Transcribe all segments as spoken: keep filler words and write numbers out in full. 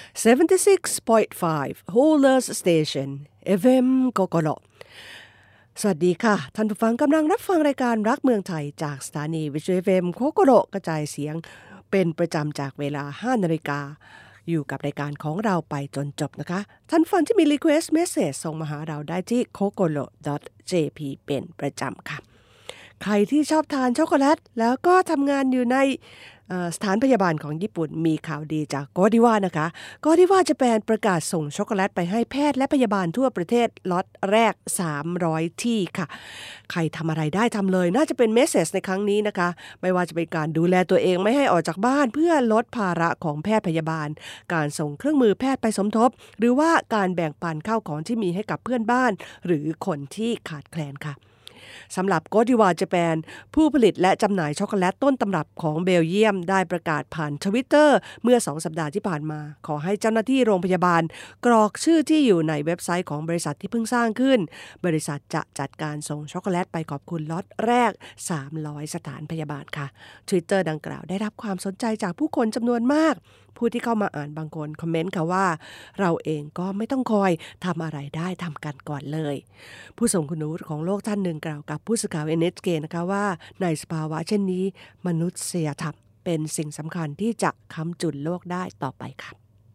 seventy-six point five Holders Station เอ เอฟ เอ็ม โกโกโรสวัสดีค่ะท่านผู้ฟังกำลังรับฟังรายการรักเมืองไทยจากสถานีวิทยุ เอฟ เอ็ม โกโกโรกระจายเสียงเป็นประจำจากเวลา ห้านาฬิกาอยู่กับรายการของเราไปจนจบนะคะท่านฟังที่มี Request Message ส่งมาหาเราได้ที่ โคโกโร ดอท เจ พี เป็นประจำค่ะใครที่ชอบทานช็อกโกแลตแล้วก็ทำงานอยู่ในสถานพยาบาลของญี่ปุ่นมีข่าวดีจากโกดิวานะคะโกดิวาจะแปนประกาศส่งช็อกโกแลตไปให้แพทย์และพยาบาลทั่วประเทศล็อตแรกสามร้อยที่ค่ะใครทำอะไรได้ทำเลยน่าจะเป็นเมสเสจในครั้งนี้นะคะไม่ว่าจะเป็นการดูแลตัวเองไม่ให้ออกจากบ้านเพื่อลดภาระของแพทย์พยาบาลการส่งเครื่องมือแพทย์ไปสมทบหรือว่าการแบ่งปันข้าวของที่มีให้กับเพื่อนบ้านหรือคนที่ขาดแคลนค่ะสำหรับโกดิวาญี่ปุ่นผู้ผลิตและจำหน่ายช็อกโกแลตต้นตำรับของเบลเยียมได้ประกาศผ่าน Twitter เมื่อสองสัปดาห์ที่ผ่านมาขอให้เจ้าหน้าที่โรงพยาบาลกรอกชื่อที่อยู่ในเว็บไซต์ของบริษัทที่เพิ่งสร้างขึ้นบริษัทจะจัดการส่งช็อกโกแลตไปขอบคุณล็อตแรกสามร้อยสถานพยาบาลค่ะ Twitter ดังกล่าวได้รับความสนใจจากผู้คนจำนวนมากผู้ที่เข้ามาอ่านบางคนคอมเมนต์ค่ะว่าเราเองก็ไม่ต้องคอยทำอะไรได้ทำกันก่อนเลยผู้ทรงคุณวุฒิของโลกท่านหนึ่งกล่าวกับผู้สื่อข่าว เอ็น เอช เค นะคะว่าในสภาวะเช่นนี้มนุษยธรรมเป็นสิ่งสำคัญที่จะค้ำจุนโลกได้ต่อไปค่ะ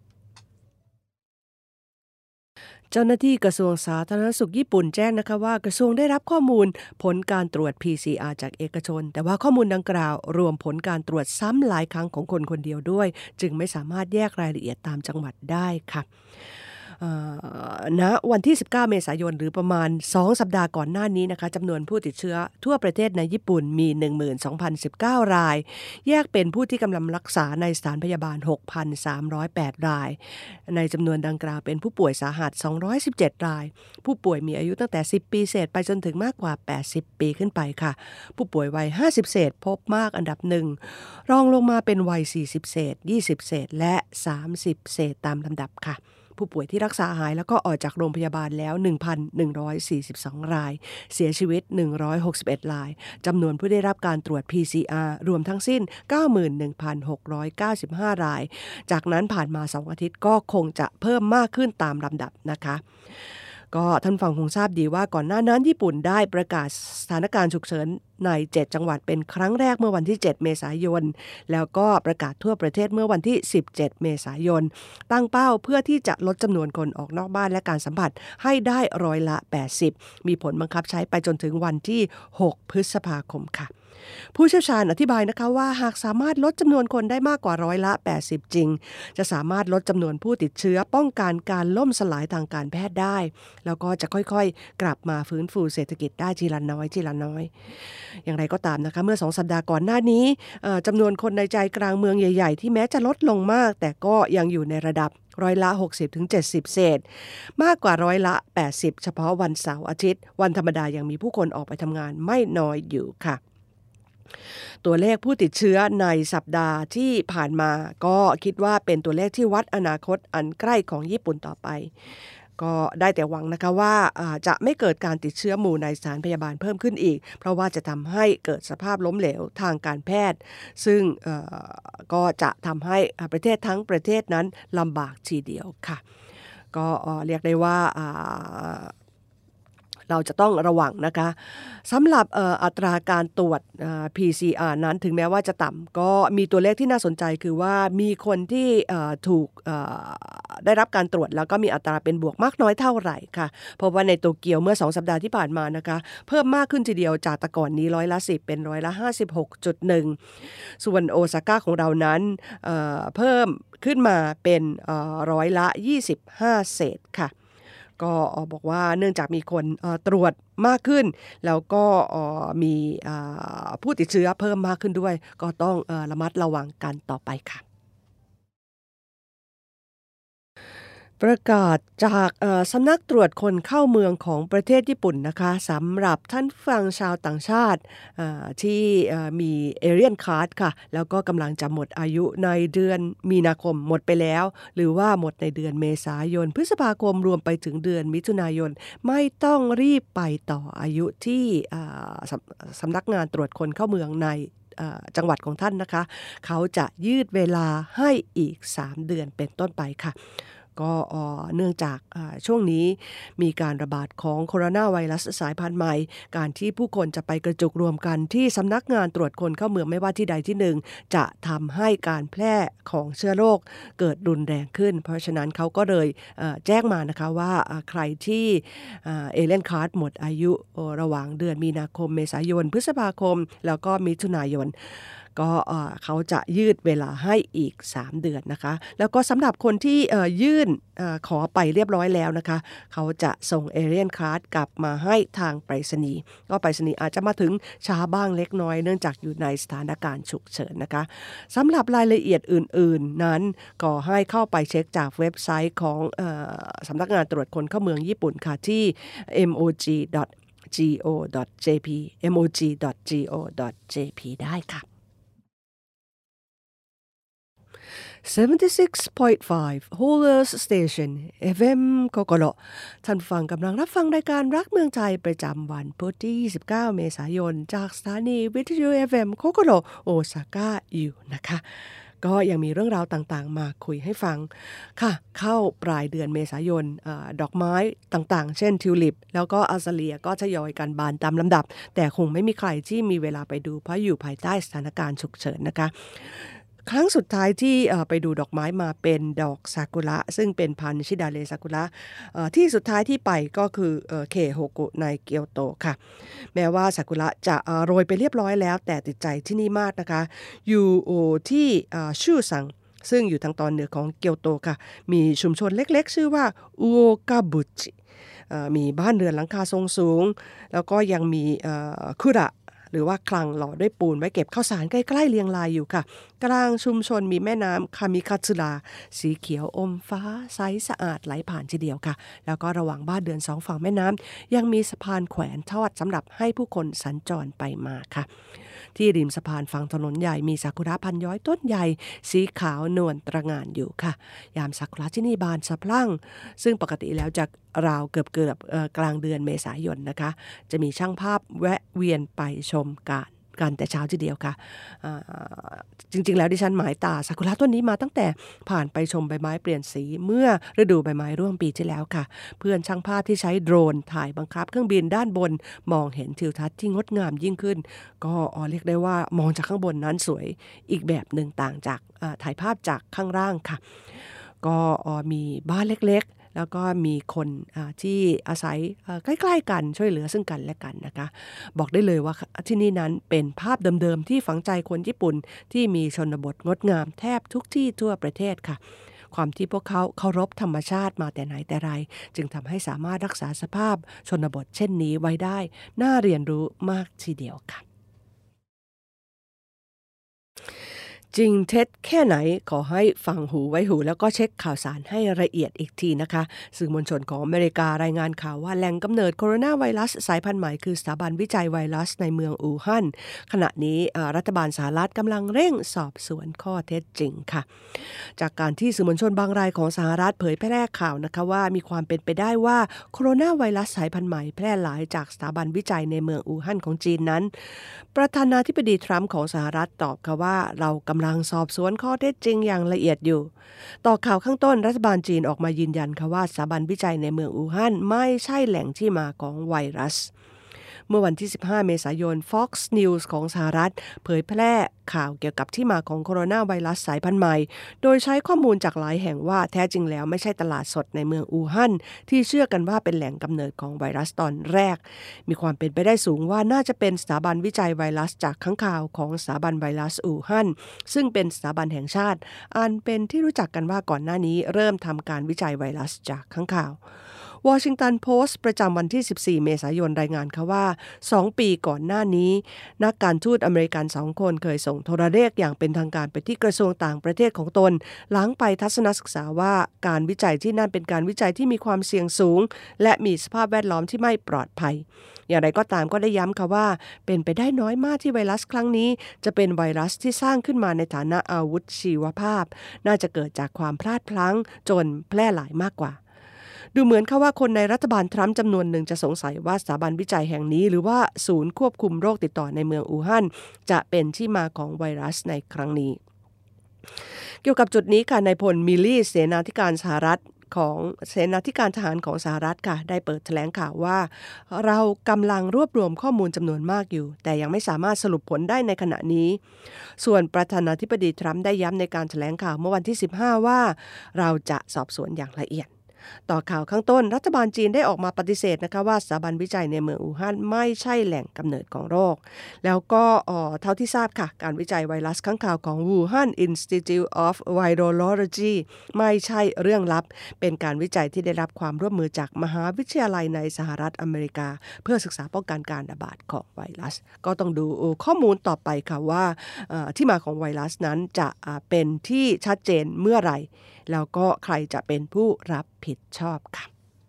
เจ้าหน้าที่กระทรวงสาธารณสุขญี่ปุ่นแจ้งนะคะว่ากระทรวงได้รับข้อมูลผลการตรวจ พี ซี อาร์ จากเอกชนแต่ว่าข้อมูลดังกล่าวรวมผลการตรวจซ้ำหลายครั้งของคนคนเดียวด้วยจึงไม่สามารถแยกรายละเอียดตามจังหวัดได้ค่ะณวันที่สิบเก้าเมษายนหรือประมาณสองสัปดาห์ก่อนหน้านี้นะคะจำนวนผู้ติดเชื้อทั่วประเทศในญี่ปุ่นมี หนึ่งหมื่นสองพันสิบเก้า รายแยกเป็นผู้ที่กำลังรักษาในสถานพยาบาล หกพันสามร้อยแปด รายในจำนวนดังกล่าวเป็นผู้ป่วยสาหัสสองร้อยสิบเจ็ดรายผู้ป่วยมีอายุตั้งแต่สิบปีเศษไปจนถึงมากกว่าแปดสิบปีขึ้นไปค่ะผู้ป่วยวัยห้าสิบเศษพบมากอันดับหนึ่งรองลงมาเป็นวัยสี่สิบเศษยี่สิบเศษและสามสิบเศษตามลำดับค่ะผู้ป่วยที่รักษาหายแล้วก็ออกจากโรงพยาบาลแล้ว หนึ่งพันหนึ่งร้อยสี่สิบสอง รายเสียชีวิตหนึ่งร้อยหกสิบเอ็ดรายจำนวนผู้ได้รับการตรวจ พี ซี อาร์ รวมทั้งสิ้น เก้าหมื่นหนึ่งพันหกร้อยเก้าสิบห้า รายจากนั้นผ่านมาสองอาทิตย์ก็คงจะเพิ่มมากขึ้นตามลำดับนะคะก็ท่านฟังคงทราบดีว่าก่อนหน้านั้นญี่ปุ่นได้ประกาศสถานการณ์ฉุกเฉินในเจ็ดจังหวัดเป็นครั้งแรกเมื่อวันที่เจ็ดเมษายนแล้วก็ประกาศทั่วประเทศเมื่อวันที่สิบเจ็ดเมษายนตั้งเป้าเพื่อที่จะลดจำนวนคนออกนอกบ้านและการสัมผัสให้ได้ร้อยละแปดสิบมีผลบังคับใช้ไปจนถึงวันที่หกพฤษภาคมค่ะผู้เชี่ยวชาญอธิบายนะคะว่าหากสามารถลดจำนวนคนได้มากกว่าร้อยละแปดสิบจริงจะสามารถลดจำนวนผู้ติดเชื้อป้องกันการล่มสลายทางการแพทย์ได้แล้วก็จะค่อยๆกลับมาฟื้นฟูเศรษฐกิจได้ทีละน้อยทีละน้อยอย่างไรก็ตามนะคะเมื่อสองสัปดาห์ก่อนหน้านี้จำนวนคนในใจกลางเมืองใหญ่ๆที่แม้จะลดลงมากแต่ก็ยังอยู่ในระดับร้อยละ หกสิบถึงเจ็ดสิบ เศษมากกว่าร้อยละ แปดสิบ เฉพาะวันเสาร์อาทิตย์วันธรรมดายังมีผู้คนออกไปทำงานไม่น้อยอยู่ค่ะตัวเลขผู้ติดเชื้อในสัปดาห์ที่ผ่านมาก็คิดว่าเป็นตัวเลขที่วัดอนาคตอันใกล้ของญี่ปุ่นต่อไปก็ได้แต่หวังนะคะว่าจะไม่เกิดการติดเชื้อหมู่ในสถานพยาบาลเพิ่มขึ้นอีกเพราะว่าจะทำให้เกิดสภาพล้มเหลวทางการแพทย์ซึ่งก็จะทำให้ประเทศทั้งประเทศนั้นลำบากทีเดียวค่ะก็เรียกได้ว่าเราจะต้องระวังนะคะสำหรับอัตราการตรวจ พี ซี อาร์ นั้นถึงแม้ว่าจะต่ำก็มีตัวเลขที่น่าสนใจคือว่ามีคนที่ถูกได้รับการตรวจแล้วก็มีอัตราเป็นบวกมากน้อยเท่าไหร่ค่ะเพราะว่าในโตเกียวเมื่อสองสัปดาห์ที่ผ่านมานะคะเพิ่มมากขึ้นทีเดียวจากแต่ก่อนนี้ร้อยละสิบเป็นร้อยละ ห้าสิบหกจุดหนึ่ง ส่วนโอซาก้าของเรานั้นเอ่อเพิ่มขึ้นมาเป็นเอ่อร้อยละยี่สิบห้าเศษค่ะก็บอกว่าเนื่องจากมีคนตรวจมากขึ้นแล้วก็มีผู้ติดเชื้อเพิ่มมากขึ้นด้วยก็ต้องระมัดระวังกันต่อไปค่ะประกาศจากสำนักตรวจคนเข้าเมืองของประเทศญี่ปุ่นนะคะสำหรับท่านฟังชาวต่างชาติที่มีเอเรียนคาร์ดค่ะแล้วก็กำลังจะหมดอายุในเดือนมีนาคมหมดไปแล้วหรือว่าหมดในเดือนเมษายนพฤษภาคมรวมไปถึงเดือนมิถุนายนไม่ต้องรีบไปต่ออายุที่สำนักงานตรวจคนเข้าเมืองในจังหวัดของท่านนะคะเขาจะยืดเวลาให้อีกสามเดือนเป็นต้นไปค่ะก็เนื่องจากช่วงนี้มีการระบาดของโคโรนาไวรัสสายพันธุ์ใหม่การที่ผู้คนจะไปกระจุกรวมกันที่สำนักงานตรวจคนเข้าเมืองไม่ว่าที่ใดที่หนึ่งจะทำให้การแพร่ของเชื้อโรคเกิดรุนแรงขึ้นเพราะฉะนั้นเขาก็เลยแจ้งมานะคะว่าใครที่เอเลียนคาร์ดหมดอายุระหว่างเดือนมีนาคมเมษายนพฤษภาคมแล้วก็มิถุนายนก็เขาจะยืดเวลาให้อีกสามเดือนนะคะแล้วก็สำหรับคนที่ยื่นขอไปเรียบร้อยแล้วนะคะเขาจะส่งเอเลียนคาร์ดกลับมาให้ทางไปรษณีย์ก็ไปรษณีย์อาจจะมาถึงช้าบ้างเล็กน้อยเนื่องจากอยู่ในสถานการณ์ฉุกเฉินนะคะสำหรับรายละเอียดอื่นๆนั้นก็ให้เข้าไปเช็คจากเว็บไซต์ของสำนักงานตรวจคนเข้าเมืองญี่ปุ่นค่ะที่ เอ็ม โอ จี ดอท จี โอ ดอท เจ พี เอ็ม โอ จี ดอท จี โอ ดอท เจ พี ได้ค่ะseventy-six point five Holders Station เอฟ เอ็ม โกโกโรท่านฟังกำลังรับฟังรายการรักเมืองไทยประจำวันพุธที่ยี่สิบเก้าเมษายนจากสถานีวิทยุ เอฟ เอ็ม โกโกโรโอซาก้าอยู่นะคะก็ยังมีเรื่องราวต่างๆมาคุยให้ฟังค่ะเข้าปลายเดือนเมษายนเออดอกไม้ต่างๆเช่นทิวลิปแล้วก็อัลซาเลียก็ทยอยกันบานตามลำดับแต่คงไม่มีใครที่มีเวลาไปดูเพราะอยู่ภายใต้สถานการณ์ฉุกเฉินนะคะครั้งสุดท้ายที่ไปดูดอกไม้มาเป็นดอกซากุระซึ่งเป็นพันธุ์ชิดาเรซากุระที่สุดท้ายที่ไปก็คือเคโฮกุในเกียวโตค่ะแม้ว่าซากุระจะโรยไปเรียบร้อยแล้วแต่ติดใจที่นี่มากนะคะอยู่ที่ชูซังซึ่งอยู่ทางตอนเหนือของเกียวโตค่ะมีชุมชนเล็กๆชื่อว่าอุโอกาบุจิมีบ้านเรือนหลังคาทรงสูงแล้วก็ยังมีคุระหรือว่าคลังหล่อด้วยปูนไว้เก็บข้าวสารใกล้ๆเรียงรายอยู่ค่ะกลางชุมชนมีแม่น้ำคามิคาซึระสีเขียวอมฟ้าใสสะอาดไหลผ่านทีเดียวค่ะแล้วก็ระหว่างบ้านเรือนสองฝั่งแม่น้ำยังมีสะพานแขวนทอดสำหรับให้ผู้คนสัญจรไปมาค่ะที่ริมสะพานฝั่งถนนใหญ่มีซากุระพันย้อยต้นใหญ่สีขาวนวลตระหง่านอยู่ค่ะยามซากุระที่นี่บานสะพรั่งซึ่งปกติแล้วจะราวเกือบเกือบกลางเดือนเมษายนนะคะจะมีช่างภาพแวะเวียนไปชมการกันแต่เช้าทีเดียวค่ะจริงๆแล้วดิฉันหมายตาซากุระต้นนี้มาตั้งแต่ผ่านไปชมใบไม้เปลี่ยนสีเมื่อฤดูใบไม้ร่วงปีที่แล้วค่ะเพื่อนช่างภาพที่ใช้โดรนถ่ายบังคับเครื่องบินด้านบนมองเห็นทิวทัศน์ที่งดงามยิ่งขึ้นก็เรียกได้ว่ามองจากข้างบนนั้นสวยอีกแบบหนึ่งต่างจากถ่ายภาพจากข้างล่างค่ะก็มีบ้านเล็กๆแล้วก็มีคนที่อาศัยใกล้ๆกันช่วยเหลือซึ่งกันและกันนะคะบอกได้เลยว่าที่นี่นั้นเป็นภาพเดิมๆที่ฝังใจคนญี่ปุ่นที่มีชนบทงดงามแทบทุกที่ทั่วประเทศค่ะความที่พวกเขาเคารพธรรมชาติมาแต่ไหนแต่ไรจึงทำให้สามารถรักษาสภาพชนบทเช่นนี้ไว้ได้น่าเรียนรู้มากทีเดียวค่ะจริงเท็จแค่ไหนขอให้ฟังหูไว้หูแล้วก็เช็คข่าวสารให้ละเอียดอีกทีนะคะสื่อมวลชนของอเมริการายงานข่าวว่าแหล่งกำเนิดโคโรนาไวรัสสายพันธุ์ใหม่คือสถาบันวิจัยไวรัสในเมืองอู่ฮั่นขณะนี้รัฐบาลสหรัฐกำลังเร่งสอบสวนข้อเท็จจริงค่ะจากการที่สื่อมวลชนบางรายของสหรัฐเผยแพร่ข่าวนะคะว่ามีความเป็นไปได้ว่าโคโรนาไวรัสสายพันธุ์ใหม่แพร่หลายจากสถาบันวิจัยในเมืองอู่ฮั่นของจีนนั้นประธานาธิบดีทรัมป์ของสหรัฐตอบค่ะว่าเรากำลังสอบสวนข้อเท็จจริงอย่างละเอียดอยู่ต่อข่าวข้างต้นรัฐบาลจีนออกมายืนยันค่ะว่าสถาบันวิจัยในเมืองอู่ฮั่นไม่ใช่แหล่งที่มาของไวรัสเมื่อวันที่สิบห้าเมษายน Fox News ของสหรัฐเผยแพร่ข่าวเกี่ยวกับที่มาของโคโรนาไวรัสสายพันธุ์ใหม่โดยใช้ข้อมูลจากหลายแห่งว่าแท้จริงแล้วไม่ใช่ตลาดสดในเมืองอู่ฮั่นที่เชื่อกันว่าเป็นแหล่งกำเนิดของไวรัสตอนแรกมีความเป็นไปได้สูงว่าน่าจะเป็นสถาบันวิจัยไวรัสจากค้างคาวของสถาบันไวรัสอู่ฮั่นซึ่งเป็นสถาบันแห่งชาติอันเป็นที่รู้จักกันว่าก่อนหน้านี้เริ่มทำการวิจัยไวรัสจากค้างคาววอชิงตันโพสต์ประจำวันที่สิบสี่เมษายนรายงานค่ะว่าสองปีก่อนหน้านี้นักการทูตอเมริกันสองคนเคยส่งโทรเลขอย่างเป็นทางการไปที่กระทรวงต่างประเทศของตนหลังไปทัศนศึกษาว่าการวิจัยที่นั่นเป็นการวิจัยที่มีความเสี่ยงสูงและมีสภาพแวดล้อมที่ไม่ปลอดภัยอย่างไรก็ตามก็ได้ย้ำค่ะว่าเป็นไปได้น้อยมากที่ไวรัสครั้งนี้จะเป็นไวรัสที่สร้างขึ้นมาในฐานะอาวุธชีวภาพน่าจะเกิดจากความพลาดพลั้งจนแพร่หลายมากกว่าดูเหมือนค่ะว่าคนในรัฐบาลทรัมป์จำนวนหนึ่งจะสงสัยว่าสถาบันวิจัยแห่งนี้หรือว่าศูนย์ควบคุมโรคติดต่อในเมืองอู่ฮั่นจะเป็นที่มาของไวรัสในครั้งนี้เกี่ยวกับจุดนี้ค่ะนายพลมิลลี่เสนาธิการสหรัฐของเสนาธิการทหารของสหรัฐค่ะได้เปิดแถลงข่าวว่าเรากำลังรวบรวมข้อมูลจำนวนมากอยู่แต่ยังไม่สามารถสรุปผลได้ในขณะนี้ส่วนประธานาธิบดีทรัมป์ได้ย้ำในการแถลงข่าวเมื่อวันที่สิบห้าว่าเราจะสอบสวนอย่างละเอียดต่อข่าวข้างต้นรัฐบาลจีนได้ออกมาปฏิเสธนะคะว่าสถาบันวิจัยในเมืองอู่ฮั่นไม่ใช่แหล่งกำเนิดของโรคแล้วก็เท่าที่ทราบค่ะการวิจัยไวรัสข้างคาวของ Wuhan Institute of Virology ไม่ใช่เรื่องลับเป็นการวิจัยที่ได้รับความร่วมมือจากมหาวิทยาลัยในสหรัฐอเมริกาเพื่อศึกษาป้องกันการระบาดของไวรัสก็ต้องดูข้อมูลต่อไปค่ะว่าที่มาของไวรัสนั้นจะเป็นที่ชัดเจนเมื่อไหร่แล้วก็ใครจะเป็นผู้รับผิดชอบค่ะ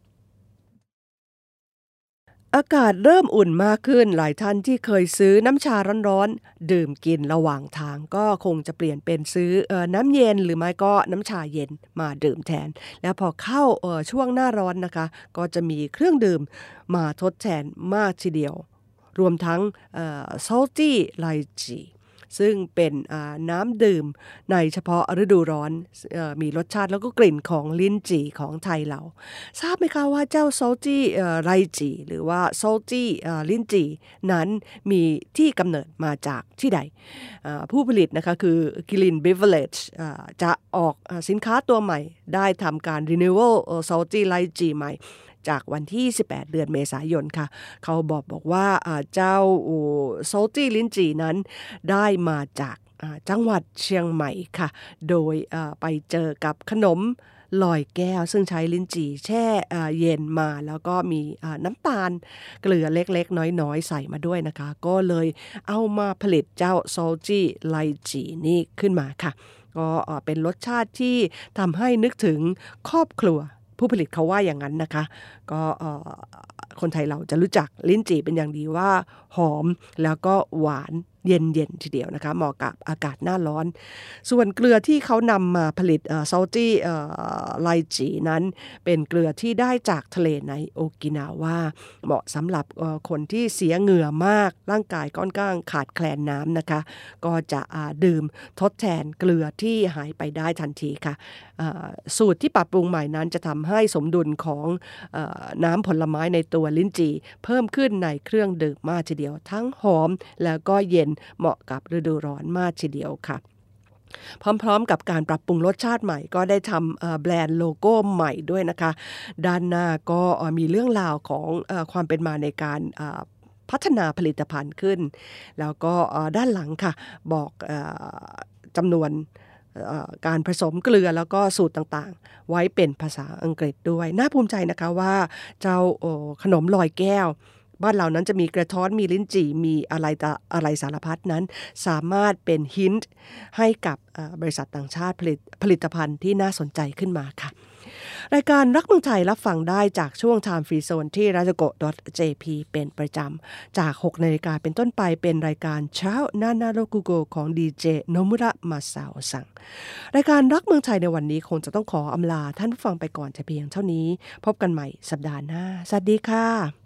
อากาศเริ่มอุ่นมากขึ้นหลายท่านที่เคยซื้อน้ำชาร้อนๆดื่มกินระหว่างทางก็คงจะเปลี่ยนเป็นซื้อเอ่อน้ำเย็นหรือไม่ก็น้ำชาเย็นมาดื่มแทนแล้วพอเข้าเอ่อช่วงหน้าร้อนนะคะก็จะมีเครื่องดื่มมาทดแทนมากทีเดียวรวมทั้งเอ่อ salty lycheeซึ่งเป็นน้ำดื่มในเฉพาะฤดูร้อนมีรสชาติแล้วก็กลิ่นของลิ้นจี่ของไทยเราทราบไหมคะว่าเจ้าโซจี้ไรจีหรือว่าโซจี้ลิ้นจี่นั้นมีที่กำเนิดมาจากที่ใดผู้ผลิตนะคะคือ Kirin Beverage จะออกสินค้าตัวใหม่ได้ทำการ Renewal Salty Lychee ใหม่จากวันที่สิบแปดเดือนเมษายนค่ะเขาบอกบอกว่าเจ้าโซลตี้ลิ้นจี่นั้นได้มาจากจังหวัดเชียงใหม่ค่ะโดยไปเจอกับขนมลอยแก้วซึ่งใช้ลิ้นจี่แช่เย็นมาแล้วก็มีน้ำตาลเกลือเล็กๆน้อยๆใส่มาด้วยนะคะก็เลยเอามาผลิตเจ้าโซลตี้ไลจี่นี่ขึ้นมาค่ะก็เป็นรสชาติที่ทำให้นึกถึงครอบครัวผู้ผลิตเขาว่าอย่างนั้นนะคะก็คนไทยเราจะรู้จักลิ้นจี่เป็นอย่างดีว่าหอมแล้วก็หวานเย็นๆทีเดียวนะคะเหมาะกับอากาศหน้าร้อนส่วนเกลือที่เขานำมาผลิตเอ่อ salty เอ่อ lychee นั้นเป็นเกลือที่ได้จากทะเลในโอกินาวาเหมาะสำหรับเอ่อคนที่เสียเหงื่อมากร่างกายค่อนข้างขาดแคลนน้ำนะคะก็จะดื่มทดแทนเกลือที่หายไปได้ทันทีค่ะสูตรที่ปรับปรุงใหม่นั้นจะทำให้สมดุลของเอ่อน้ำผลไม้ในตัวลิ้นจี่เพิ่มขึ้นในเครื่องดื่มมากทีเดียวทั้งหอมแล้วก็เย็นเหมาะกับฤดูร้อนมากทีเดียวค่ะพร้อมๆกับการปรับปรุงรสชาติใหม่ก็ได้ทำแบรนด์โลโก้ใหม่ด้วยนะคะด้านหน้าก็มีเรื่องราวของความเป็นมาในการพัฒนาผลิตภัณฑ์ขึ้นแล้วก็ด้านหลังค่ะบอกจำนวนการผสมเกลือแล้วก็สูตรต่างๆไว้เป็นภาษาอังกฤษด้วยน่าภูมิใจนะคะว่าเจ้าขนมลอยแก้วบ้านเรานั้นจะมีกระท้อนมีลิ้นจี่มีอะไรต่ออะไรสารพัดนั้นสามารถเป็นฮินต์ให้กับบริษัทต่างชาติผลิตผลิตภัณฑ์ที่น่าสนใจขึ้นมาค่ะรายการรักเมืองไทยรับฟังได้จากช่วง Time Free Zone ที่ radio go dot j p เป็นประจำจาก หกนาฬิกาเป็นต้นไปเป็นรายการเช้านานาโรกุโกของดีเจโนมุระมาซาโอซังรายการรักเมืองไทยในวันนี้คงจะต้องขออำลาท่านผู้ฟังไปก่อนแต่เพียงเท่านี้พบกันใหม่สัปดาห์หน้าสวัสดีค่ะ